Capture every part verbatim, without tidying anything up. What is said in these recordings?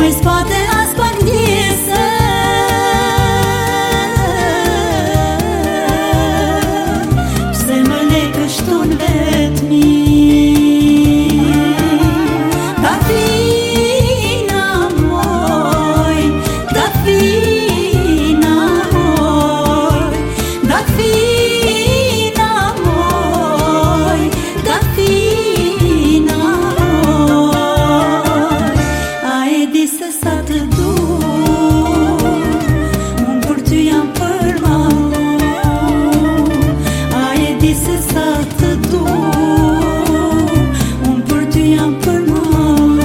spate aspanghise, se mele kështon vetmi. Da fina moj, da fina moj, da fina moj, da fina moj. A e di se sa të du, unë për ty jam përmalu. A e di se sa të du, unë për ty jam përmalu.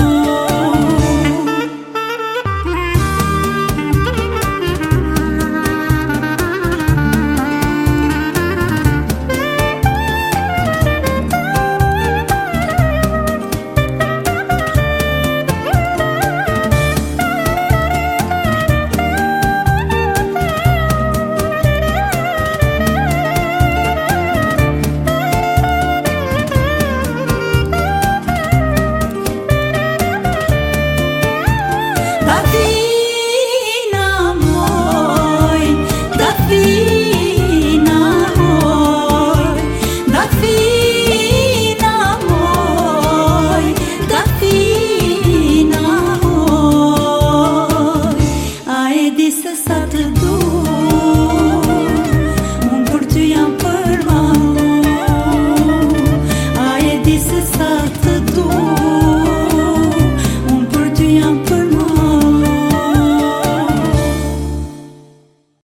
Da fina moj, da fina moj, da fina moj, da fina moj. A e di se sa të du, unë për ty jam përmalu. A e di se sa të